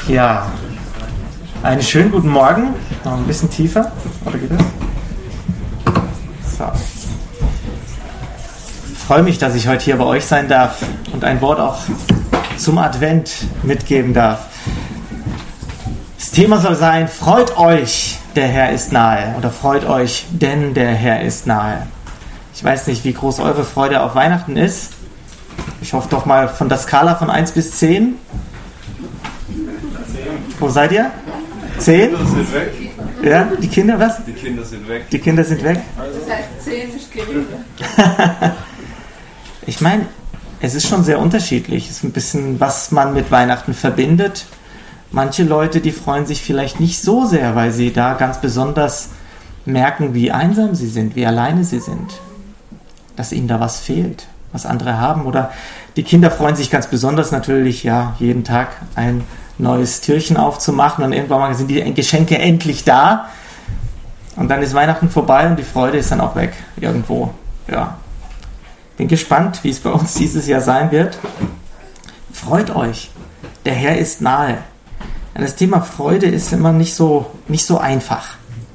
Ja, einen schönen guten Morgen. Noch ein bisschen tiefer. Oder geht das? So. Ich freue mich, dass ich heute hier bei euch sein darf und ein Wort auch zum Advent mitgeben darf. Das Thema soll sein: Freut euch, der Herr ist nahe. Oder freut euch, denn der Herr ist nahe. Ich weiß nicht, wie groß eure Freude auf Weihnachten ist. Ich hoffe doch mal von der Skala von 1 bis 10. Wo seid ihr? 10? Die Kinder sind weg. Ja, die Kinder was? Die Kinder sind weg. Die Kinder sind weg? Das heißt 10 ist geringer. Ich meine, es ist schon sehr unterschiedlich. Es ist ein bisschen, was man mit Weihnachten verbindet. Manche Leute, die freuen sich vielleicht nicht so sehr, weil sie da ganz besonders merken, wie einsam sie sind, wie alleine sie sind. Dass ihnen da was fehlt, was andere haben. Oder die Kinder freuen sich ganz besonders natürlich, ja, jeden Tag ein neues Türchen aufzumachen und irgendwann mal sind die Geschenke endlich da und dann ist Weihnachten vorbei und die Freude ist dann auch weg irgendwo. Ja. Bin gespannt, wie es bei uns dieses Jahr sein wird. Freut euch, der Herr ist nahe. Ja, das Thema Freude ist immer nicht so einfach.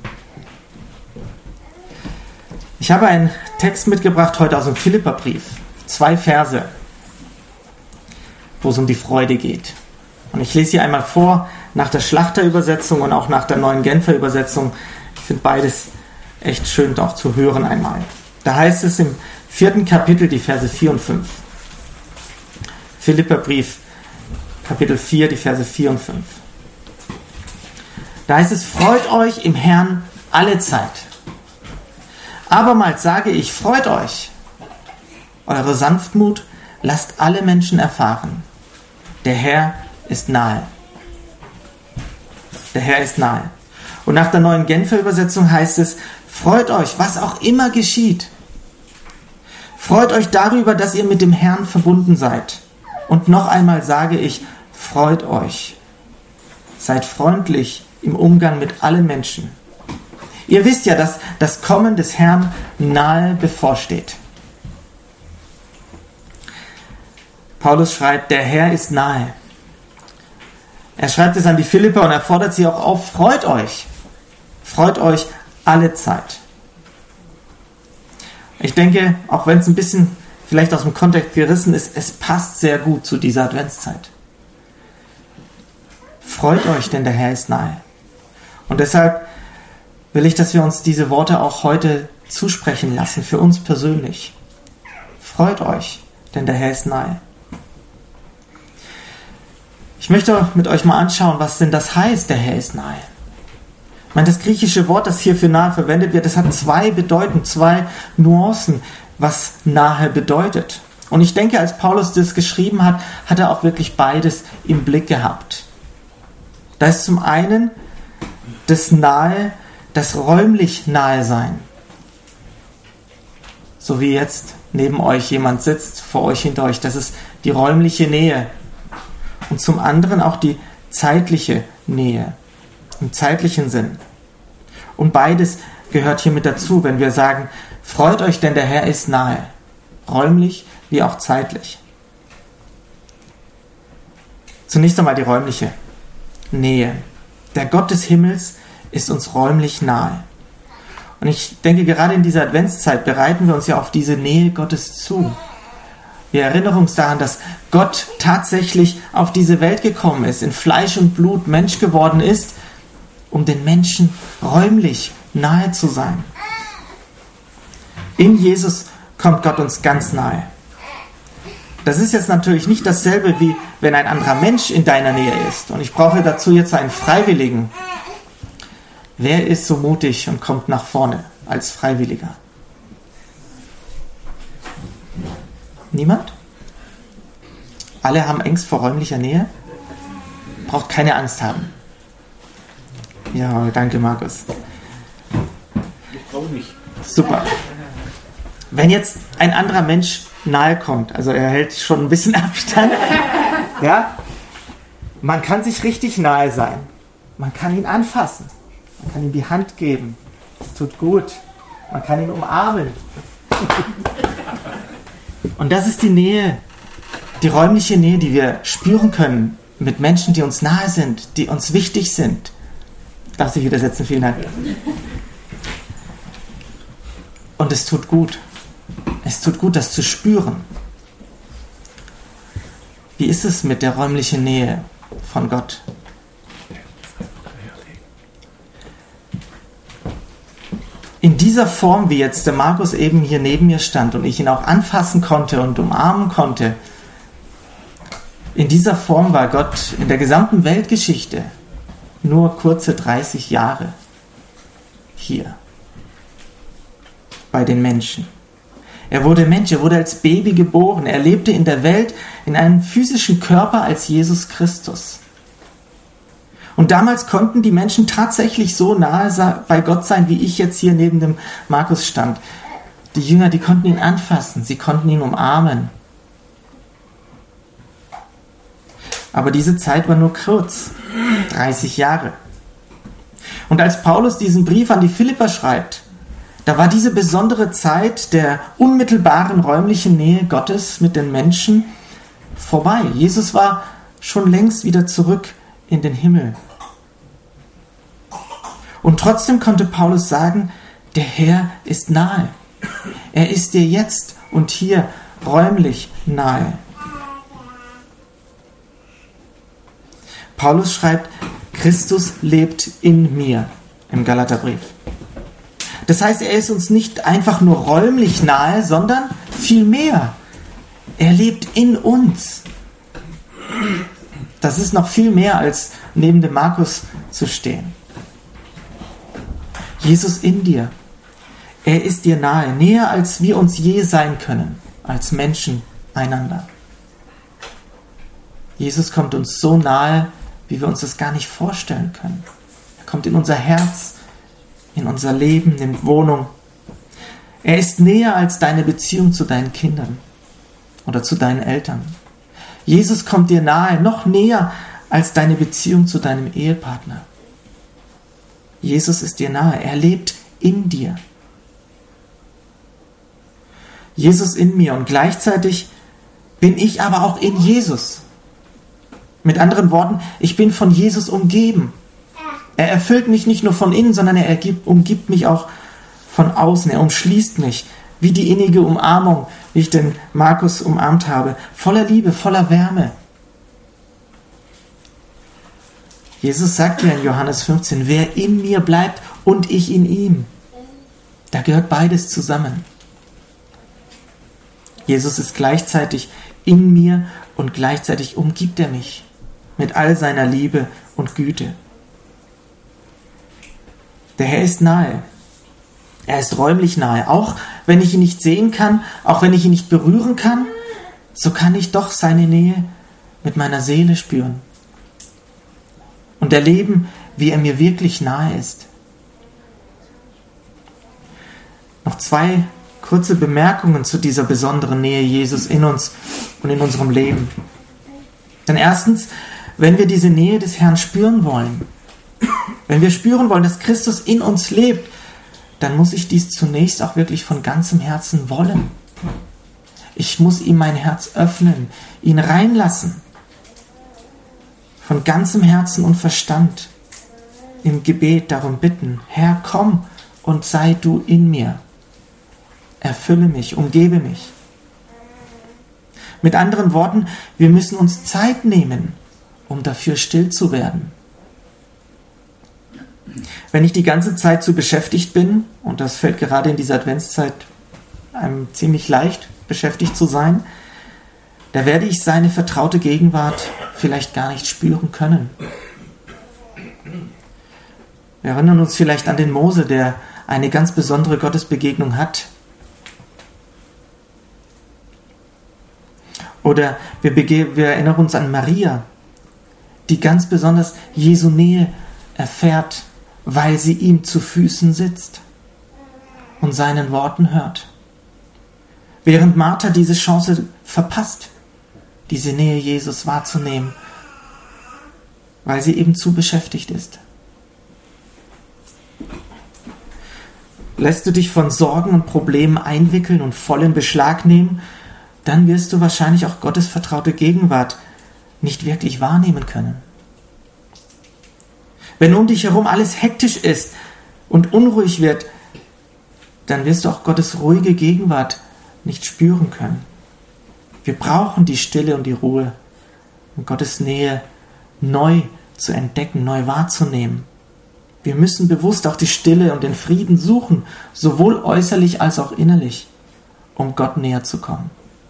Ich habe einen Text mitgebracht heute aus dem Philipperbrief. 2 Verse, wo es um die Freude geht. Und ich lese hier einmal vor, nach der Schlachterübersetzung und auch nach der neuen Genfer Übersetzung. Ich finde beides echt schön auch zu hören einmal. Da heißt es im 4. Kapitel die Verse 4 und 5. Philipperbrief, Kapitel 4, die Verse 4 und 5. Da heißt es: Freut euch im Herrn alle Zeit. Abermals sage ich, freut euch. Eure Sanftmut lasst alle Menschen erfahren. Der Herr ist nahe. Der Herr ist nahe. Und nach der neuen Genfer Übersetzung heißt es: Freut euch, was auch immer geschieht. Freut euch darüber, dass ihr mit dem Herrn verbunden seid. Und noch einmal sage ich, freut euch. Seid freundlich im Umgang mit allen Menschen. Ihr wisst ja, dass das Kommen des Herrn nahe bevorsteht. Paulus schreibt, der Herr ist nahe. Er schreibt es an die Philipper und er fordert sie auch auf, freut euch. Freut euch alle Zeit. Ich denke, auch wenn es ein bisschen vielleicht aus dem Kontext gerissen ist, es passt sehr gut zu dieser Adventszeit. Freut euch, denn der Herr ist nahe. Und deshalb will ich, dass wir uns diese Worte auch heute zusprechen lassen, für uns persönlich. Freut euch, denn der Herr ist nahe. Ich möchte mit euch mal anschauen, was denn das heißt, der Herr ist nahe. Ich meine, das griechische Wort, das hier für nahe verwendet wird, das hat 2 Bedeutungen, 2 Nuancen, was nahe bedeutet. Und ich denke, als Paulus das geschrieben hat, hat er auch wirklich beides im Blick gehabt. Da ist zum einen das Nahe, das räumlich nahe sein. So wie jetzt neben euch jemand sitzt, vor euch, hinter euch, das ist die räumliche Nähe. Und zum anderen auch die zeitliche Nähe, im zeitlichen Sinn. Und beides gehört hier mit dazu, wenn wir sagen, freut euch, denn der Herr ist nahe, räumlich wie auch zeitlich. Zunächst einmal die räumliche Nähe. Der Gott des Himmels ist uns räumlich nahe. Und ich denke, gerade in dieser Adventszeit bereiten wir uns ja auf diese Nähe Gottes zu. Wir erinnern uns daran, dass Gott tatsächlich auf diese Welt gekommen ist, in Fleisch und Blut Mensch geworden ist, um den Menschen räumlich nahe zu sein. In Jesus kommt Gott uns ganz nahe. Das ist jetzt natürlich nicht dasselbe, wie wenn ein anderer Mensch in deiner Nähe ist. Und ich brauche dazu jetzt einen Freiwilligen. Wer ist so mutig und kommt nach vorne als Freiwilliger? Niemand? Alle haben Angst vor räumlicher Nähe? Braucht keine Angst haben. Ja, danke Markus. Ich brauche nicht. Super. Wenn jetzt ein anderer Mensch nahe kommt, also er hält schon ein bisschen Abstand, ja, man kann sich richtig nahe sein. Man kann ihn anfassen. Man kann ihm die Hand geben. Das tut gut. Man kann ihn umarmen. Und das ist die Nähe, die räumliche Nähe, die wir spüren können mit Menschen, die uns nahe sind, die uns wichtig sind. Darf ich widersetzen? Vielen Dank. Und es tut gut. Es tut gut, das zu spüren. Wie ist es mit der räumlichen Nähe von Gott? In dieser Form, wie jetzt der Markus eben hier neben mir stand und ich ihn auch anfassen konnte und umarmen konnte, in dieser Form war Gott in der gesamten Weltgeschichte nur kurze 30 Jahre hier bei den Menschen. Er wurde Mensch, er wurde als Baby geboren, er lebte in der Welt in einem physischen Körper als Jesus Christus. Und damals konnten die Menschen tatsächlich so nahe bei Gott sein, wie ich jetzt hier neben dem Markus stand. Die Jünger, die konnten ihn anfassen, sie konnten ihn umarmen. Aber diese Zeit war nur kurz, 30 Jahre. Und als Paulus diesen Brief an die Philipper schreibt, da war diese besondere Zeit der unmittelbaren räumlichen Nähe Gottes mit den Menschen vorbei. Jesus war schon längst wieder zurück in den Himmel. Und trotzdem konnte Paulus sagen, der Herr ist nahe. Er ist dir jetzt und hier räumlich nahe. Paulus schreibt, Christus lebt in mir im Galaterbrief. Das heißt, er ist uns nicht einfach nur räumlich nahe, sondern viel mehr. Er lebt in uns. Das ist noch viel mehr, als neben dem Markus zu stehen. Jesus in dir. Er ist dir nahe, näher als wir uns je sein können, als Menschen einander. Jesus kommt uns so nahe, wie wir uns das gar nicht vorstellen können. Er kommt in unser Herz, in unser Leben, nimmt Wohnung. Er ist näher als deine Beziehung zu deinen Kindern oder zu deinen Eltern. Jesus kommt dir nahe, noch näher als deine Beziehung zu deinem Ehepartner. Jesus ist dir nahe, er lebt in dir. Jesus in mir und gleichzeitig bin ich aber auch in Jesus. Mit anderen Worten, ich bin von Jesus umgeben. Er erfüllt mich nicht nur von innen, sondern er umgibt mich auch von außen. Er umschließt mich, wie die innige Umarmung, wie ich den Markus umarmt habe. Voller Liebe, voller Wärme. Jesus sagt ja in Johannes 15, wer in mir bleibt und ich in ihm. Da gehört beides zusammen. Jesus ist gleichzeitig in mir und gleichzeitig umgibt er mich mit all seiner Liebe und Güte. Der Herr ist nahe. Er ist räumlich nahe. Auch wenn ich ihn nicht sehen kann, auch wenn ich ihn nicht berühren kann, so kann ich doch seine Nähe mit meiner Seele spüren und erleben, wie er mir wirklich nahe ist. Noch 2 kurze Bemerkungen zu dieser besonderen Nähe Jesus in uns und in unserem Leben. Denn erstens, wenn wir diese Nähe des Herrn spüren wollen, wenn wir spüren wollen, dass Christus in uns lebt, dann muss ich dies zunächst auch wirklich von ganzem Herzen wollen. Ich muss ihm mein Herz öffnen, ihn reinlassen. Von ganzem Herzen und Verstand im Gebet darum bitten, Herr, komm und sei du in mir. Erfülle mich, umgebe mich. Mit anderen Worten, wir müssen uns Zeit nehmen, um dafür still zu werden. Wenn ich die ganze Zeit zu beschäftigt bin, und das fällt gerade in dieser Adventszeit einem ziemlich leicht, beschäftigt zu sein, da werde ich seine vertraute Gegenwart vielleicht gar nicht spüren können. Wir erinnern uns vielleicht an den Mose, der eine ganz besondere Gottesbegegnung hat. Oder wir erinnern uns an Maria, die ganz besonders Jesu Nähe erfährt, weil sie ihm zu Füßen sitzt und seinen Worten hört. Während Martha diese Chance verpasst, diese Nähe Jesus wahrzunehmen, weil sie eben zu beschäftigt ist. Lässt du dich von Sorgen und Problemen einwickeln und voll in Beschlag nehmen, dann wirst du wahrscheinlich auch Gottes vertraute Gegenwart nicht wirklich wahrnehmen können. Wenn um dich herum alles hektisch ist und unruhig wird, dann wirst du auch Gottes ruhige Gegenwart nicht spüren können. Wir brauchen die Stille und die Ruhe, um Gottes Nähe neu zu entdecken, neu wahrzunehmen. Wir müssen bewusst auch die Stille und den Frieden suchen, sowohl äußerlich als auch innerlich, um Gott näher zu kommen.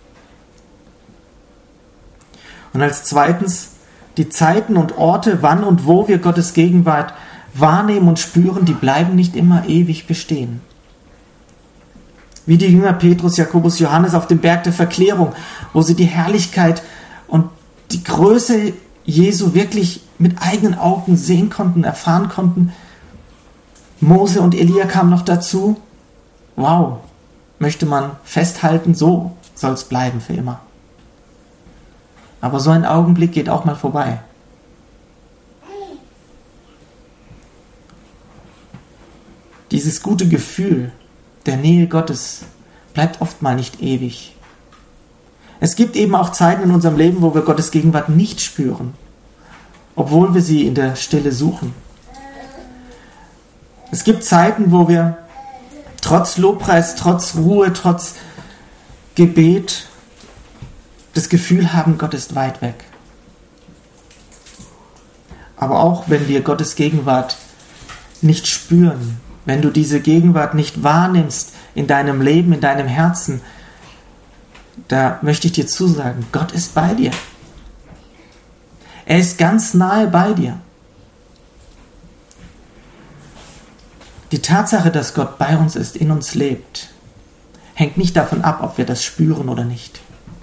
Und als zweitens, die Zeiten und Orte, wann und wo wir Gottes Gegenwart wahrnehmen und spüren, die bleiben nicht immer ewig bestehen. Wie die Jünger Petrus, Jakobus, Johannes auf dem Berg der Verklärung, wo sie die Herrlichkeit und die Größe Jesu wirklich mit eigenen Augen sehen konnten, erfahren konnten. Mose und Elia kamen noch dazu. Wow, möchte man festhalten, so soll es bleiben für immer. Aber so ein Augenblick geht auch mal vorbei. Dieses gute Gefühl der Nähe Gottes bleibt oft mal nicht ewig. Es gibt eben auch Zeiten in unserem Leben, wo wir Gottes Gegenwart nicht spüren, obwohl wir sie in der Stille suchen. Es gibt Zeiten, wo wir trotz Lobpreis, trotz Ruhe, trotz Gebet das Gefühl haben, Gott ist weit weg. Aber auch wenn wir Gottes Gegenwart nicht spüren, wenn du diese Gegenwart nicht wahrnimmst in deinem Leben, in deinem Herzen, da möchte ich dir zusagen, Gott ist bei dir. Er ist ganz nahe bei dir. Die Tatsache, dass Gott bei uns ist, in uns lebt, hängt nicht davon ab, ob wir das spüren oder nicht.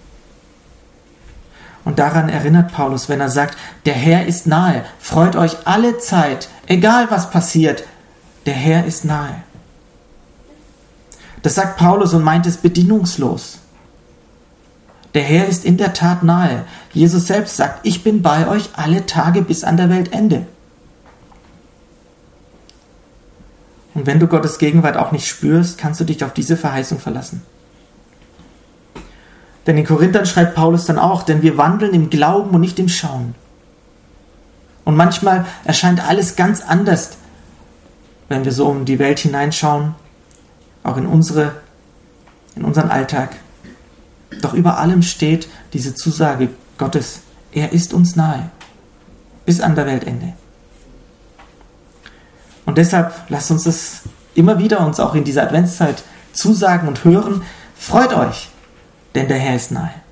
Und daran erinnert Paulus, wenn er sagt, der Herr ist nahe, freut euch alle Zeit, egal was passiert, der Herr ist nahe. Das sagt Paulus und meint es bedingungslos. Der Herr ist in der Tat nahe. Jesus selbst sagt, ich bin bei euch alle Tage bis an der Weltende. Und wenn du Gottes Gegenwart auch nicht spürst, kannst du dich auf diese Verheißung verlassen. Denn in Korinthern schreibt Paulus dann auch, denn wir wandeln im Glauben und nicht im Schauen. Und manchmal erscheint alles ganz anders, wenn wir so um die Welt hineinschauen, auch in unseren Alltag. Doch über allem steht diese Zusage Gottes, er ist uns nahe, bis an der Weltende. Und deshalb lasst uns das immer wieder uns auch in dieser Adventszeit zusagen und hören, freut euch, denn der Herr ist nahe.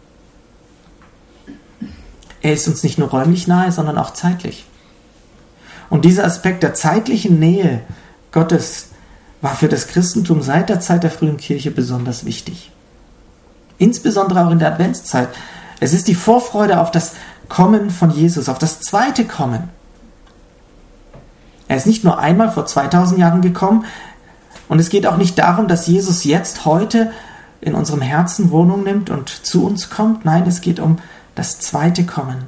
Er ist uns nicht nur räumlich nahe, sondern auch zeitlich. Und dieser Aspekt der zeitlichen Nähe Gottes war für das Christentum seit der Zeit der frühen Kirche besonders wichtig. Insbesondere auch in der Adventszeit. Es ist die Vorfreude auf das Kommen von Jesus, auf das zweite Kommen. Er ist nicht nur einmal vor 2000 Jahren gekommen und es geht auch nicht darum, dass Jesus jetzt, heute in unserem Herzen Wohnung nimmt und zu uns kommt. Nein, es geht um das zweite Kommen.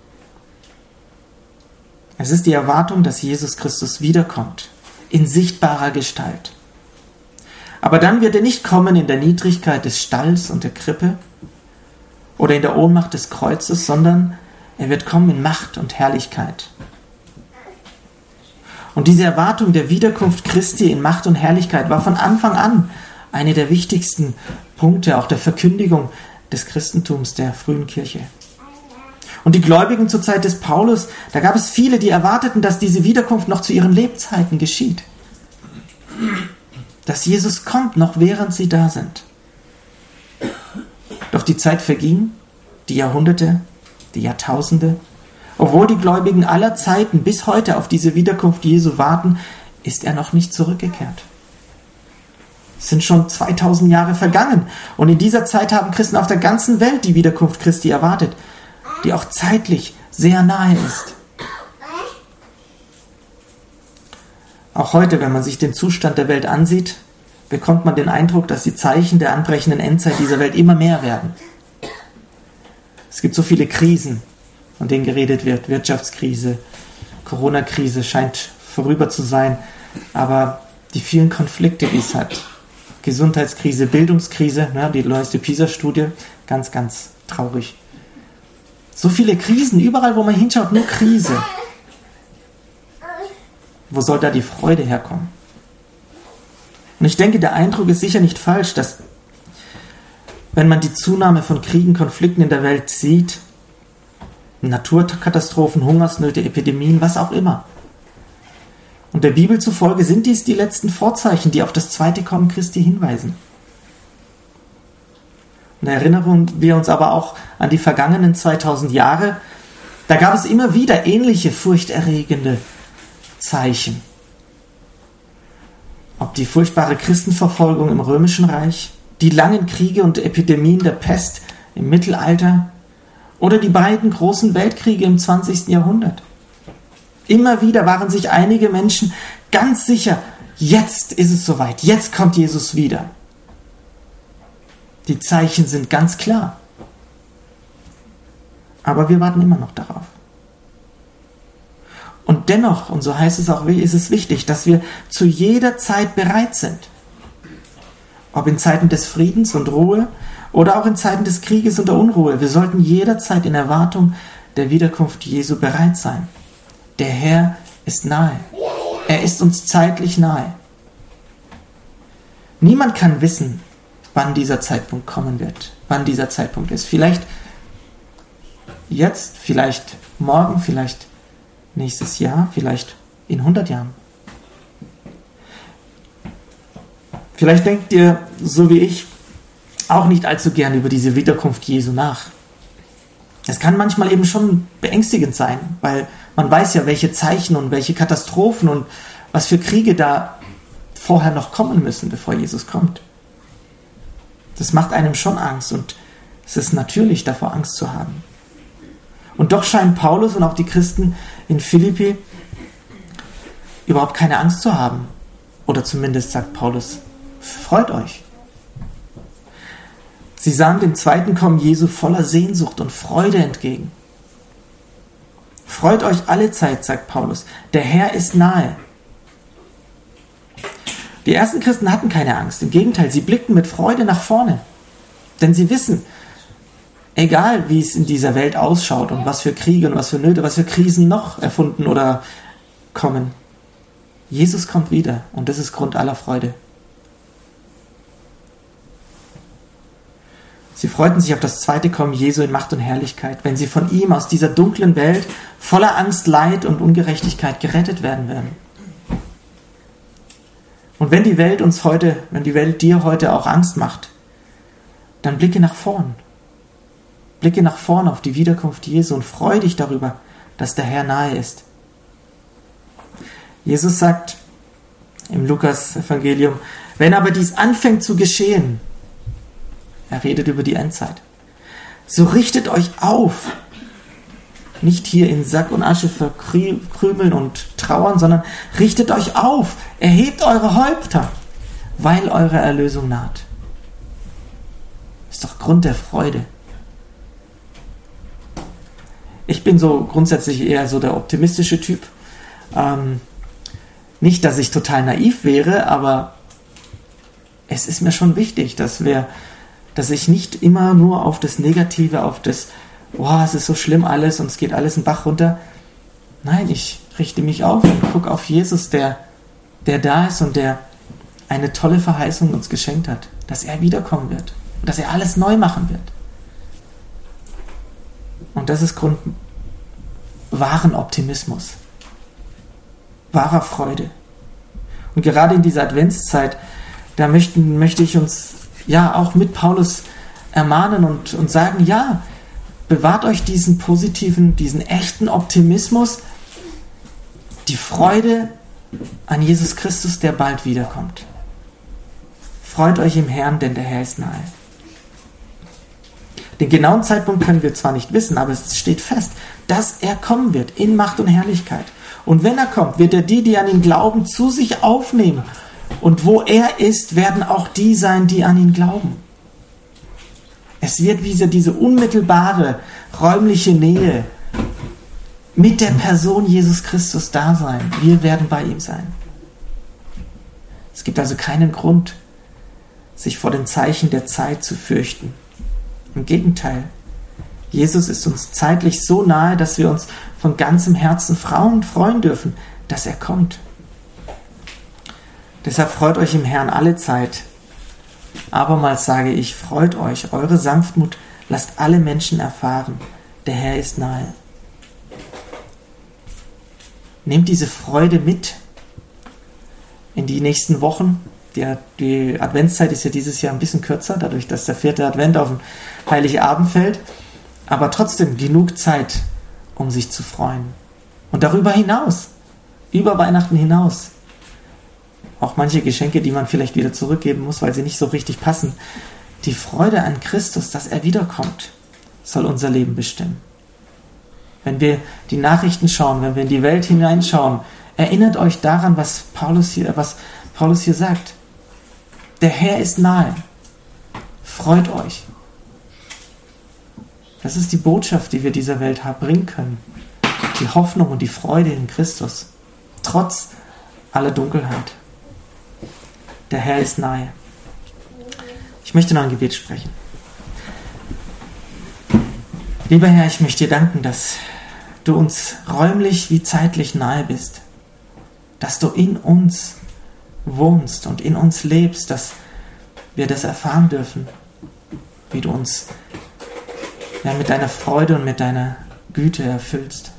Es ist die Erwartung, dass Jesus Christus wiederkommt, in sichtbarer Gestalt. Aber dann wird er nicht kommen in der Niedrigkeit des Stalls und der Krippe oder in der Ohnmacht des Kreuzes, sondern er wird kommen in Macht und Herrlichkeit. Und diese Erwartung der Wiederkunft Christi in Macht und Herrlichkeit war von Anfang an eine der wichtigsten Punkte auch der Verkündigung des Christentums der frühen Kirche. Und die Gläubigen zur Zeit des Paulus, da gab es viele, die erwarteten, dass diese Wiederkunft noch zu ihren Lebzeiten geschieht. Dass Jesus kommt, noch während sie da sind. Doch die Zeit verging, die Jahrhunderte, die Jahrtausende. Obwohl die Gläubigen aller Zeiten bis heute auf diese Wiederkunft Jesu warten, ist er noch nicht zurückgekehrt. Es sind schon 2000 Jahre vergangen und in dieser Zeit haben Christen auf der ganzen Welt die Wiederkunft Christi erwartet, die auch zeitlich sehr nahe ist. Auch heute, wenn man sich den Zustand der Welt ansieht, bekommt man den Eindruck, dass die Zeichen der anbrechenden Endzeit dieser Welt immer mehr werden. Es gibt so viele Krisen, von denen geredet wird. Wirtschaftskrise, Corona-Krise scheint vorüber zu sein, aber die vielen Konflikte, die es hat, Gesundheitskrise, Bildungskrise, die neueste PISA-Studie, ganz, ganz traurig. So viele Krisen, überall wo man hinschaut, nur Krise. Wo soll da die Freude herkommen? Und ich denke, der Eindruck ist sicher nicht falsch, dass wenn man die Zunahme von Kriegen, Konflikten in der Welt sieht, Naturkatastrophen, Hungersnöte, Epidemien, was auch immer. Und der Bibel zufolge sind dies die letzten Vorzeichen, die auf das zweite Kommen Christi hinweisen. Und da erinnern wir uns aber auch an die vergangenen 2000 Jahre. Da gab es immer wieder ähnliche furchterregende Zeichen. Ob die furchtbare Christenverfolgung im Römischen Reich, die langen Kriege und Epidemien der Pest im Mittelalter oder die beiden großen Weltkriege im 20. Jahrhundert. Immer wieder waren sich einige Menschen ganz sicher, jetzt ist es soweit, jetzt kommt Jesus wieder. Die Zeichen sind ganz klar. Aber wir warten immer noch darauf. Und dennoch, und so heißt es auch, ist es wichtig, dass wir zu jeder Zeit bereit sind. Ob in Zeiten des Friedens und Ruhe oder auch in Zeiten des Krieges und der Unruhe. Wir sollten jederzeit in Erwartung der Wiederkunft Jesu bereit sein. Der Herr ist nahe. Er ist uns zeitlich nahe. Niemand kann wissen, wann dieser Zeitpunkt kommen wird, wann dieser Zeitpunkt ist. Vielleicht jetzt, vielleicht morgen, vielleicht nächstes Jahr, vielleicht in 100 Jahren. Vielleicht denkt ihr, so wie ich, auch nicht allzu gern über diese Wiederkunft Jesu nach. Es kann manchmal eben schon beängstigend sein, weil man weiß ja, welche Zeichen und welche Katastrophen und was für Kriege da vorher noch kommen müssen, bevor Jesus kommt. Das macht einem schon Angst und es ist natürlich, davor Angst zu haben. Und doch scheinen Paulus und auch die Christen in Philippi überhaupt keine Angst zu haben. Oder zumindest sagt Paulus, freut euch. Sie sahen dem zweiten Kommen Jesu voller Sehnsucht und Freude entgegen. Freut euch allezeit, sagt Paulus, der Herr ist nahe. Die ersten Christen hatten keine Angst, im Gegenteil, sie blickten mit Freude nach vorne. Denn sie wissen, egal wie es in dieser Welt ausschaut und was für Kriege und was für Nöte, was für Krisen noch erfunden oder kommen, Jesus kommt wieder und das ist Grund aller Freude. Sie freuten sich auf das zweite Kommen Jesu in Macht und Herrlichkeit, wenn sie von ihm aus dieser dunklen Welt voller Angst, Leid und Ungerechtigkeit gerettet werden werden. Und wenn die Welt dir heute auch Angst macht, dann blicke nach vorn. Blicke nach vorn auf die Wiederkunft Jesu und freue dich darüber, dass der Herr nahe ist. Jesus sagt im Lukas-Evangelium, wenn aber dies anfängt zu geschehen, er redet über die Endzeit, so richtet euch auf. Nicht hier in Sack und Asche verkrümeln und trauern, sondern richtet euch auf. Erhebt eure Häupter, weil eure Erlösung naht. Ist doch Grund der Freude. Ich bin so grundsätzlich eher so der optimistische Typ. Nicht, dass ich total naiv wäre, aber es ist mir schon wichtig, dass ich nicht immer nur auf das Negative, auf das, es ist so schlimm alles und es geht alles in den Bach runter. Nein, ich richte mich auf und gucke auf Jesus, der da ist und der eine tolle Verheißung uns geschenkt hat, dass er wiederkommen wird und dass er alles neu machen wird. Und das ist Grund wahren Optimismus, wahrer Freude. Und gerade in dieser Adventszeit, da möchte ich uns ja auch mit Paulus ermahnen und sagen, ja, bewahrt euch diesen positiven, diesen echten Optimismus, die Freude an Jesus Christus, der bald wiederkommt. Freut euch im Herrn, denn der Herr ist nahe. Den genauen Zeitpunkt können wir zwar nicht wissen, aber es steht fest, dass er kommen wird in Macht und Herrlichkeit. Und wenn er kommt, wird er die an ihn glauben, zu sich aufnehmen. Und wo er ist, werden auch die sein, die an ihn glauben. Es wird wie diese unmittelbare, räumliche Nähe mit der Person Jesus Christus da sein. Wir werden bei ihm sein. Es gibt also keinen Grund, sich vor den Zeichen der Zeit zu fürchten. Im Gegenteil, Jesus ist uns zeitlich so nahe, dass wir uns von ganzem Herzen freuen dürfen, dass er kommt. Deshalb freut euch im Herrn alle Zeit. Abermals sage ich, freut euch, eure Sanftmut lasst alle Menschen erfahren. Der Herr ist nahe. Nehmt diese Freude mit in die nächsten Wochen. Die Adventszeit ist ja dieses Jahr ein bisschen kürzer, dadurch, dass der 4. Advent auf den Heiligabend fällt. Aber trotzdem genug Zeit, um sich zu freuen. Und darüber hinaus, über Weihnachten hinaus, auch manche Geschenke, die man vielleicht wieder zurückgeben muss, weil sie nicht so richtig passen. Die Freude an Christus, dass er wiederkommt, soll unser Leben bestimmen. Wenn wir die Nachrichten schauen, wenn wir in die Welt hineinschauen, erinnert euch daran, was Paulus hier sagt. Der Herr ist nahe. Freut euch. Das ist die Botschaft, die wir dieser Welt bringen können. Die Hoffnung und die Freude in Christus. Trotz aller Dunkelheit. Der Herr ist nahe. Ich möchte noch ein Gebet sprechen. Lieber Herr, ich möchte dir danken, dass du uns räumlich wie zeitlich nahe bist. Dass du in uns wohnst und in uns lebst, dass wir das erfahren dürfen, wie du uns mit deiner Freude und mit deiner Güte erfüllst.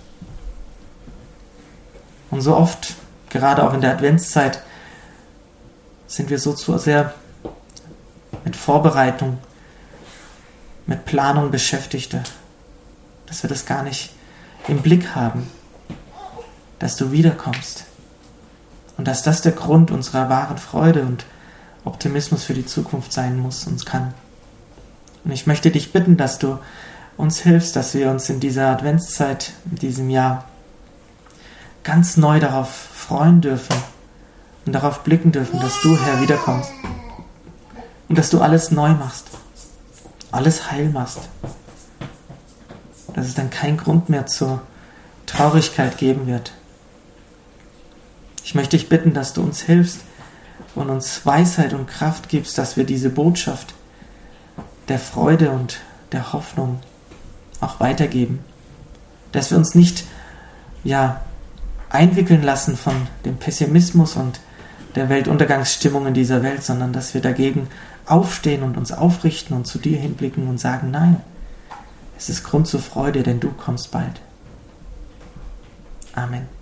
Und so oft, gerade auch in der Adventszeit, sind wir so zu sehr mit Vorbereitung, mit Planung beschäftigt, dass wir das gar nicht im Blick haben, dass du wiederkommst und dass das der Grund unserer wahren Freude und Optimismus für die Zukunft sein muss und kann. Und ich möchte dich bitten, dass du uns hilfst, dass wir uns in dieser Adventszeit, in diesem Jahr, ganz neu darauf freuen dürfen und darauf blicken dürfen, dass du, Herr, wiederkommst und dass du alles neu machst, alles heil machst, dass es dann keinen Grund mehr zur Traurigkeit geben wird. Ich möchte dich bitten, dass du uns hilfst und uns Weisheit und Kraft gibst, dass wir diese Botschaft der Freude und der Hoffnung auch weitergeben. Dass wir uns nicht einwickeln lassen von dem Pessimismus und der Weltuntergangsstimmung in dieser Welt, sondern dass wir dagegen aufstehen und uns aufrichten und zu dir hinblicken und sagen, nein, es ist Grund zur Freude, denn du kommst bald. Amen.